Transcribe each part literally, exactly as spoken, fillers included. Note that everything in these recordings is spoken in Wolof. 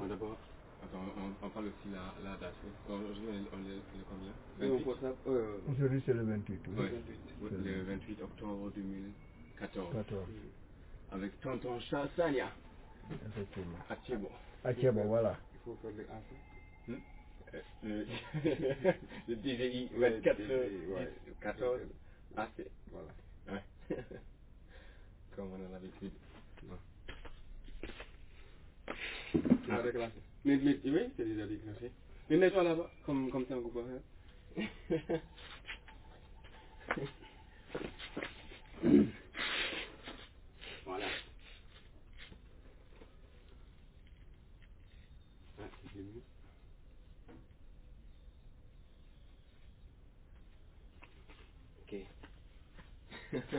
Bon, d'abord, attends, on, on parle aussi la, la date. Aujourd'hui, on est le combien? vingt-huit. Euh, Aujourd'hui, c'est le vingt-huit. Oui. Ouais. vingt-huit. Le vingt-huit octobre deux mille quatorze. quatorze. Avec tonton Chassania. Effectivement. À Thiébo. À Thiébo, voilà. Il faut faire le A C. Hmm? Euh, le, le D G I vingt-quatre, ouais, quatorze, A C. Voilà. Ouais. Comme on a l'habitude. Bon. Ah, déclenché. Mais, mais, oui, c'est déjà déclenché. Mais mets-toi là-bas, comme, comme ça on peut faire. Voilà. Ah, c'est mieux. Ok.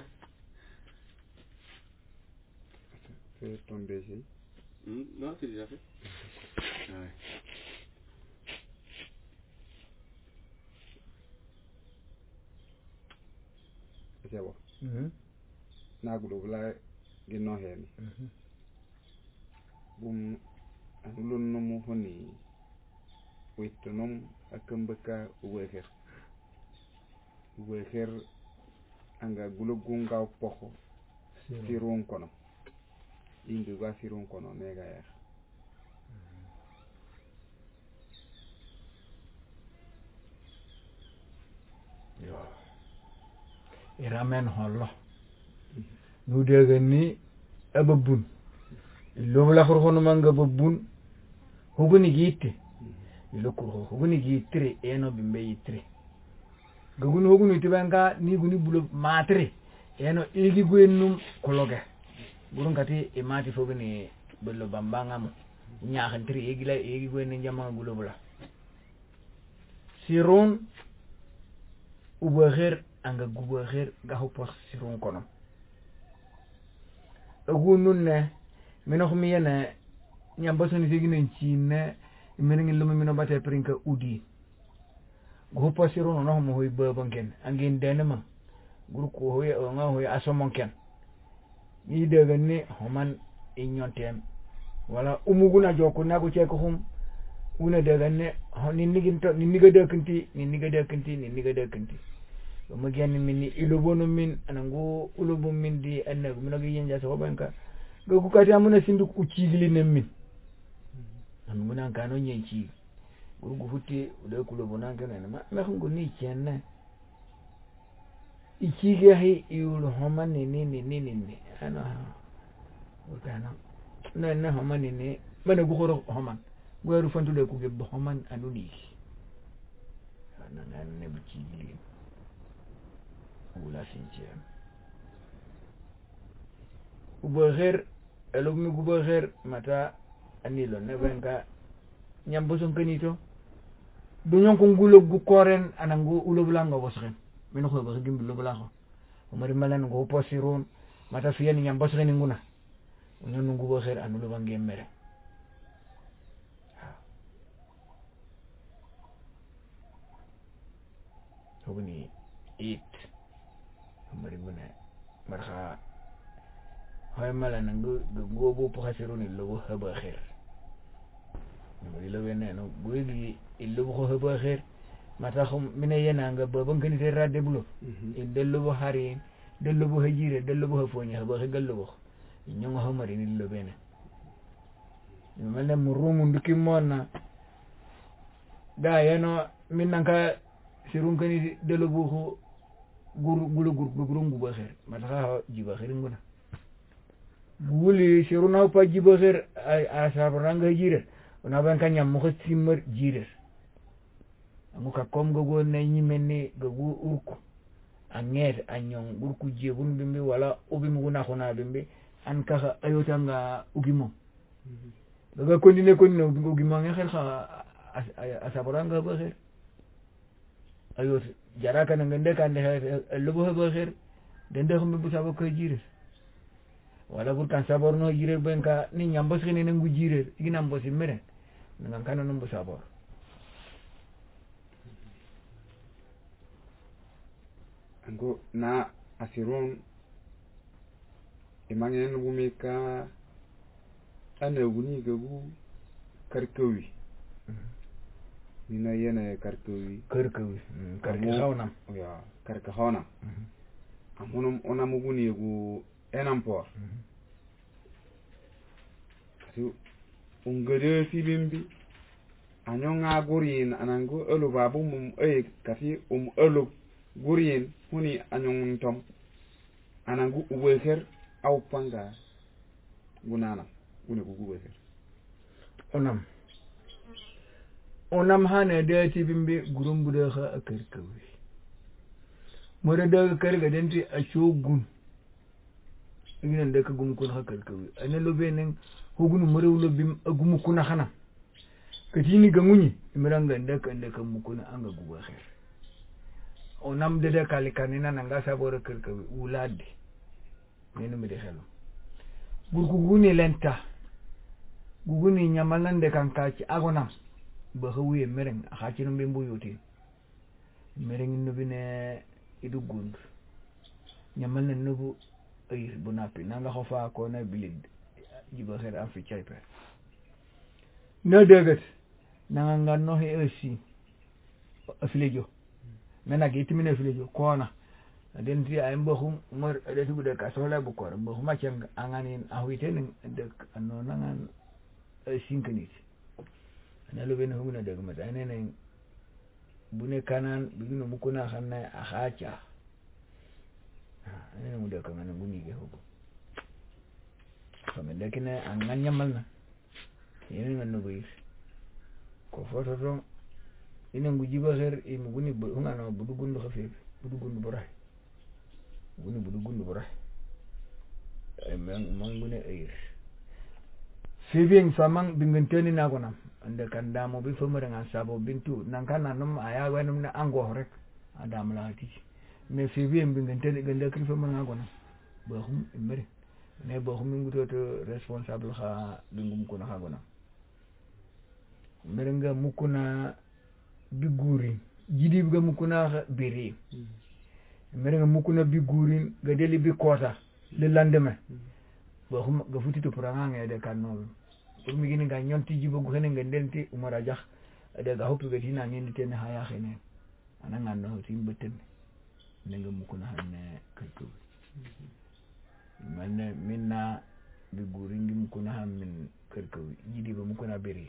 Fais ton D G I. Mmh, non, c'est déjà fait. Ah ouais. C'est bon. Mhm. Nagulo bla ginno heni. Mhm. Bum anulun numu honi witunum akambaka uweher. Uweher anga gulugunga poho sirun kono. Indu ga sirun kono nega ya. Yo. Iramen hollo. Nu dega ni ababun. Ilom la khurkhonu manga babun. Huguni gitte. Ilo kurho huguni gitre eno bimbe yitre. Gaguni huguni tibanga ni guni bulo matre eno igi gwenum kologe. Gurun kati imati foguni bello bambanga mo. Nyakhantri igi la igi gwenni jama gulo bula. Sirun ubakhir anga gubakhir gahu pos sirun kono. Agunun ne minokhmi yene nyambasoni sigine chine menengi lumu mino bate prinka udi go pasiro no mo hoy babanken angin denema guru ko hoy nga hoy asomonken ni daga ni homan inyontem wala umuguna joko na go ceko hum una daga ne ni niginto ni niga dekanti ni niga dekanti ni niga dekanti mo genni minni ilobono min anango ulobo min di annago mino gi yenja so banka go ku kati amuna sindu ku cigli nem min am nguna kano nyenci gurgu futti ude kulo bonan kana ma ma hungo ni cenne ikige hi iul homan ni ni ni ni ni ana ukana na na homan ni bana gu khoro homan gweru fantu de ku gebe homan anuni ana nan ne bicili wala sinje ubaher elogmi gubaher mata anilo ne benga nyamboson kanito dunyon ko ngulo gu koren anango ulo blanga bosren min ko ba gimbi lo blango o mari malan go posirun mata fiyani nyambosren nguna nyon ngu bo khair anulo bangi mere hobni it mari muna marha hay malan ngo go bo posirun lo haba khair mari lo veneno goygi illo ko haba khair mata khum mine yena nga babon kani te radde bulo e dello bo hari dello bo hajire dello bo fonya ba gallo bo nyongo hamari ni lo bene mele murumu nduki mona da yeno minanka sirun kani dello bo ko guru gulu guru gurungu ba khair mata ha jiba khair nguna guli siruna pa jiba khair a sabranga hajire ona ban kanya mo ko simmer jire amuka kom gogo na nyimene gogo urku anger anyong urku jebun bimbe wala obi muguna khona bimbe an ka ayotanga ugimo daga kondine kondine ugimo ngel kha asaboranga ba khair ayot jaraka na ngende kan de lubo ba khair dende khum bu sabo ko jire wala bur kan sabor no jire benka ni nyambos khine ngu jire igina mbosi mere ngan kan no mbo sabor Ango na asirun imangen bumika ane guni gagu karkawi mina yene karkawi karkawi karka hawnam ya karka hawnam amunum onamu guni gu enampor kasi ungere sibimbi anyonga gurin anangu elu babu mum e kasi um elu gurin huni anyong tom anangu uweker au panga gunana gune gu uweker onam onam hane de sibimbi gurumbu de kha akarkawi mora de karga denti a shogun ignan de ka gum kun kha karkawi ana lobe nen hugunu mora lobim agum kuna khana katini gangunyi imiranga ndaka ndaka mukuna anga guwa khair onam de de kalikanina nanga sabora karkawi ulade nenu mi de xelo gurgu guni lenta guguni nyamalan de kankaci agonam ba xawuye mereng xaci no mbembu yoti mereng no bine idu gund nyamalan no ay bu napi nanga xofa ko na bilid jiba xer am fi caype na degat nanga ngano he aussi aflejo mena ge timine aflejo kona den ti ay mboxum mor de tugu de ka sola bu ko mboxuma ci angani awiten de no nangan sinkanit na lo ben huguna de ma dane ne bune kanan bigino mukuna xanna axacha ene mu de ka ngana nguni ge hugo fami de kine angan nyamal na yene ngano boy ko foto to ina nguji ba xer e mu guni bu ngana bu dugundu xafe bu dugundu bu ray guni bu dugundu bu ray ay man man gune ayir fibing famang bingenteni na gonam ande kanda mo bi fomo dengan sabo bintu nangkana num aya wenum na ango rek ada mlati me fibing bingenteni ganda kri fomo na gonam ba hum imere ne ba hum nguto to responsable kha bingum ko na gonam merenga mukuna biguri jidi ga mukuna biri merenga mukuna bigurin ga deli bi kota le lendemain bo hum ga futi to pranga ngede kanno pour mi gini ga nyonti jibo gu xene ngendenti umara jax de ga hoppu be tina ngeni ten haya xene ana ngando hoti mbeten nenga mukuna hanne kalko manne minna bi guri ngi mukuna ham min kalko jidi ba mukuna beri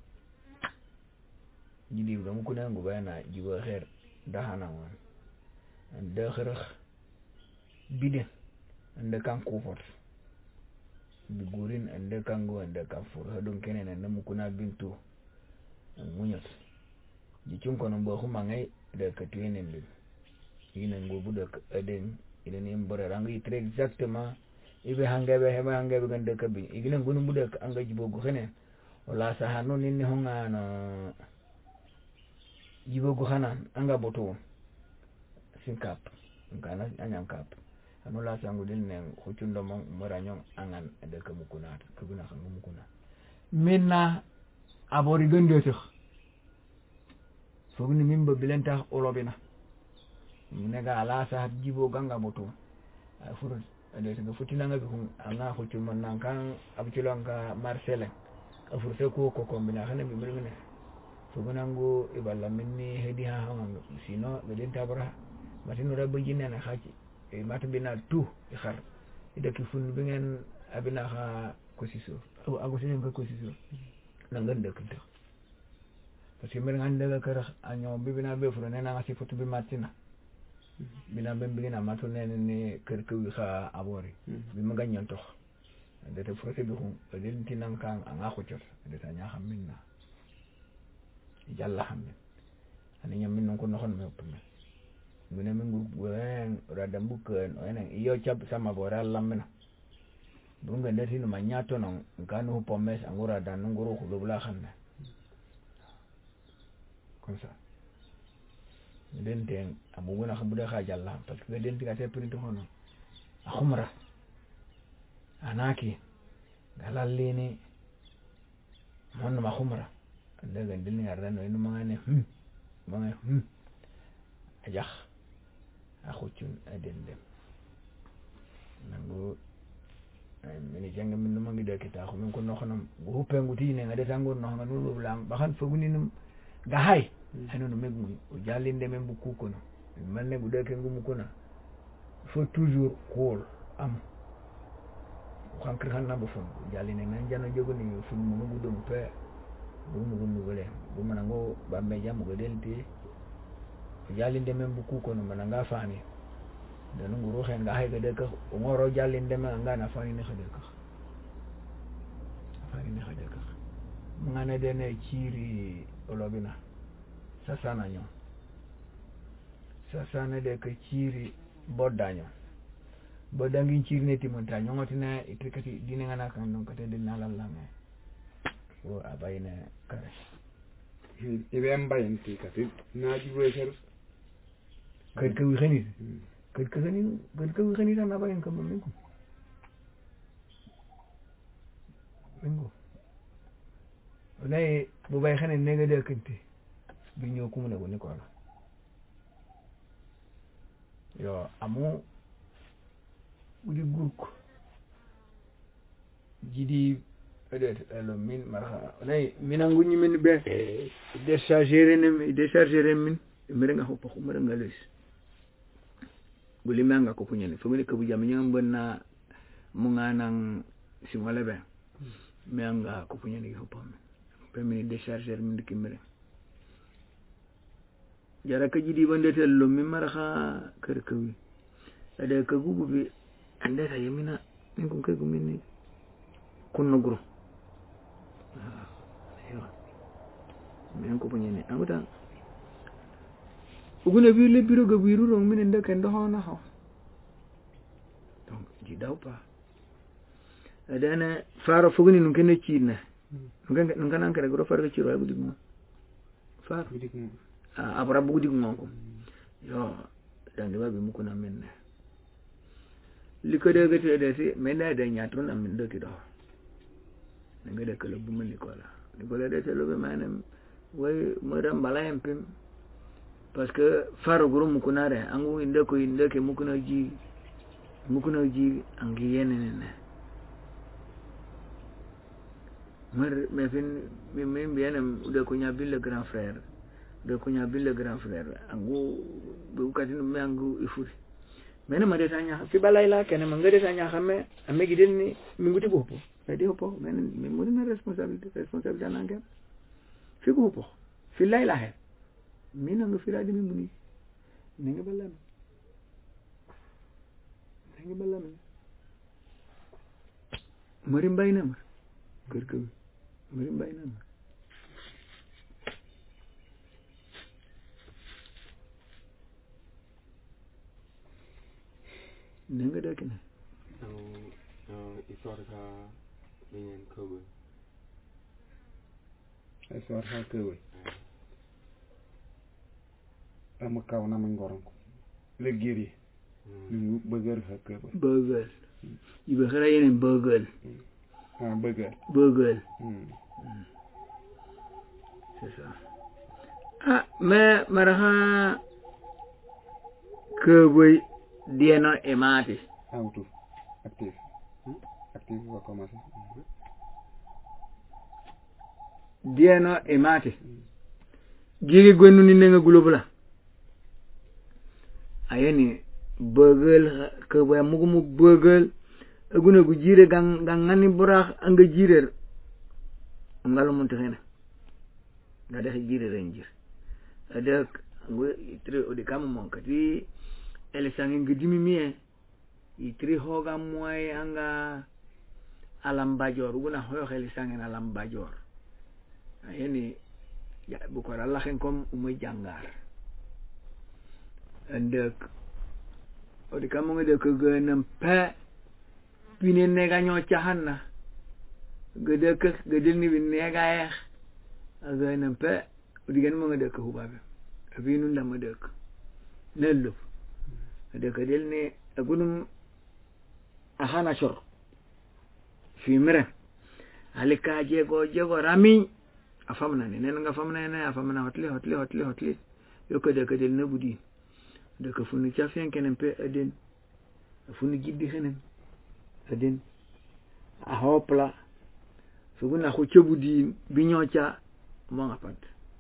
jidi ba mukuna ngu bayana jibo xer dahana won ande xerex bide ande kan ko fot bigurin ande kango ande kafur hadon kenen na mukuna bintu munyot jicun kono bo huma ngai de katwene mbi ina ngobu de aden ina ni mbore rangi très exactement ibe hangabe heba hangabe gande kabi igina ngunu mude anga jibo go xene wala sahano ninni honga no jibo go xana anga boto sinkap ngana anyam kap anu la sangu din ne khutundo mo moranyo angan de ka mukuna ka guna xam mukuna minna abori gende tax fogni mimba bilenta olobina nega ala sa jibo ganga moto furu de ga futina nga bi anga khutu mon nan kan abtulanga marcel afur se ko ko kombina xana bi mirngene fogna ngo iballa minni hedi ha ha sino bilenta bara matino rabba jinna na xaci e mata bina tu e xar ida ki fun bi ngeen abina xa ko siso ago ago sinen ko siso na ngeen dekk tax parce que mer ngan daga kara anyo bi bina be fu ne na ngasi fotu bi matina bina be bi na matu ne ne kër ko wi xa abori bi ma ganyan tox de te fotu bi hu de tinan kan anga ko ciot de ta nya xam minna yalla xam ani nyam min ko no xon me opme mune mingu wen rada buken enen iyo chap sama bora lamena bunga ndati no manyato no ngano pomes angura dan nguru khulubla khanna comme ça den den amuguna khabuda kha jalla parce que den tiga te print hono akhumra anaki galalini mon ma khumra daga din ngarda no inu mangane hm mangane hm ajah akhucun adendem nangu mini jang min no mangi deke ta ko min ko no xanam bu hupengu tine nga detango no nga no lam baxan foguni num ga hay hanu no megmu o jalinde men bu ku kono manne bu deke ngum ko na faut toujours cool am xam kër xan na bu fon jalinde nan jano jogoni fu mu ngu dum pe bu mu ngu gole bu manango ba me jam go delti jalinde men bu ku kono mananga fani dan nguru xen nga hay ga de ko ngoro jalinde ma nga na fani ne xade ko fani ne xade ko nga ne de ne ciri olobina sasa na nyo sasa ne de ko ciri boddaño boddangi ciri ne timonta nyongotina itikati dine nga na kan non ko te dinna lallame wo abayne kare ibe mbayenti kati naji weser kër kër wi xeni kër kër xeni kër kër wi xeni tan abayen ko min ko mingo onay bu bay xene ne nga de kenti bi ñoo ku mu ne ko Nicola yo amu budi gurk jidi peut-être elo min marha onay minangu ñi min be décharger ne décharger min mere nga hoppa ko mere nga leus buli manga ko punyane fo ngene ko bu jam ñam bonna mu nga nang si wala be manga ko punyane hoppa pe mi décharger min dikki mere jara ka jidi bande tello mi marha kër kawi ade ka gugu bi ande ta yemina min ko kay gumini kunno gro ayo men ko punyane amuta ugune bi le biro ga biru rong min ndeke ndo hona ho donc ji daw pa adana faro fogni nun kene cine nun nun kana kare gro faro ci ro bu digmo faro digmo a abra bu digmo ko yo dan de ba bi mu ko na men liko de gete de si men da de nyatru na min do ki do nga de kala bu man Nicola Nicola de telo be manam way mo ram bala empim parce que faro guru mukunare angu inde ko inde ke mukuna ji mukuna ji angi yenene ne mer me fin me me bienam de ko nyabil le grand frère de ko nyabil le grand frère angu bu katin me angu ifuri mena ma de tanya fi balay la kene ma ngade tanya xame ame giden ni mi nguti bopo edi hopo men me mo na responsabilité responsabilité nangam fi ko hopo fi lay la he mina nga firadi mi muni ni nga ballam ni nga ballam mari mbayna ma kër kër mari mbayna ma ni nga dëkk ne histoire ka ñen ko histoire ka ko ama kaw na man ngoron ko le giri ñu bëggal fa ko bëggal ibe xara yeneen bëggal ah bëggal bëggal c'est ça ah mais maraha que boy diena emati auto actif actif va commencer diena emati giri gonu ni nga globala ayeni bëggal ke boy mugu mu bëggal aguna gu jire gang gang ngani burax anga jirer ngalu mun taxena nga def jire renjir adek ngo itre odi kam mon kati ele sangi ngidimi mie itri hoga moy anga alam bajor guna hoyo xeli sangi alam bajor ayeni ya bu ko Allah xen kom umuy jangar andek odi kam ngo de ko gënam pa pine nega ñoo caxanna gëdë kë gëdël ni bi nega yeex agënam pa odi gën mo nga dëkk hubabe abi nu ndama dëkk nellu dëkk del ne agunum ahana chor fi mere alika jego jego rami afamna ne nen nga famna ne afamna hotli hotli hotli hotli yoko dëkk del ne budi dëkk fu nu ca fen kenen pe aden fu nu giddi xenen aden a hopla suguna ko cebudi binyocha mo ngapat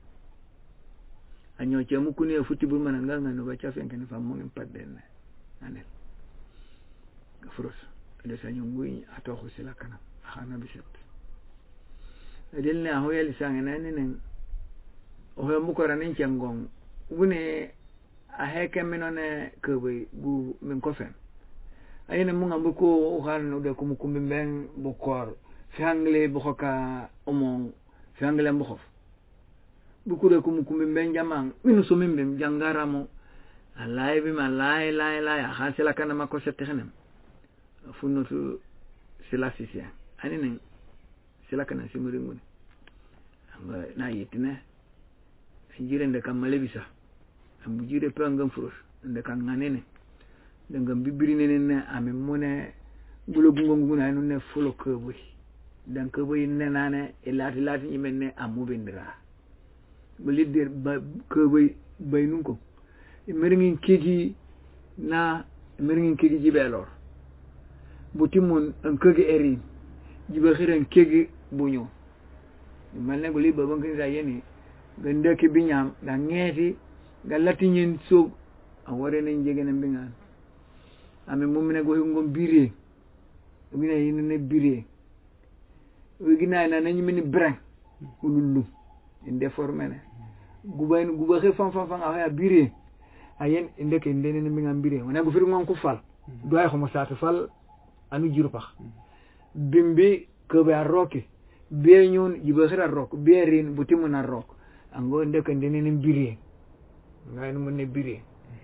anyocha mukuni futi bu mananga ngano ba cha fenken fa mo ngin padden anel gafros de sanyo ngui ato ko sila kana xana biset edilna ho yel sangena nenen o he mu ko ranin changong gune a heke minone kebe gu min ko fen ayene mu ngambu ko o han de ko mu kumbi ben bu kor fangle bu ka omon fangle bu khof bu ko de ko mu kumbi ben jamang minu so min ben jangara mo alay bi ma lay lay lay ha sila kana mako sette xenem funutu sila sisia anene sila kana simuri ngune amba na yitine jire nde kam malebisa ambu jire pe ngam furus nde kan nganene de ngam bibiri nene ame mone bulo gungo nguna no ne fulo kebo dan kebo ne nane e lati lati yimenne amu bindira bu lider ba kebo baynun ko e meringin keji na meringin keji jibelor butimon an kege eri jibe khiran kege bunyo malne go liba bankin sa yeni ganda ke binyam da ngeti ga latinyen so a wore ne jegene bingan ame mumine go ngom bire ubina yini ne bire ugina na nanyi mini brin ululu inde formene gubayn guba xe fam fam fam a bire ayen inde ke ndene ne bingan bire wona go fir ngon ko fal do ay xomo sa fal anu jiru pax bimbi ko ba roki be ñun jiba xira rok be rin butimu na rok ango ndeke ndene ne bire ngay no ne bire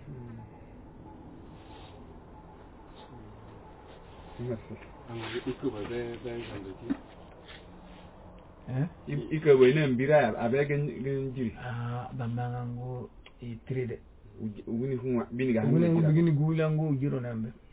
eh iko wene mbira abege njiri ah bamango e trade uguni hunwa bini ga uguni uguni gulango jiro nambe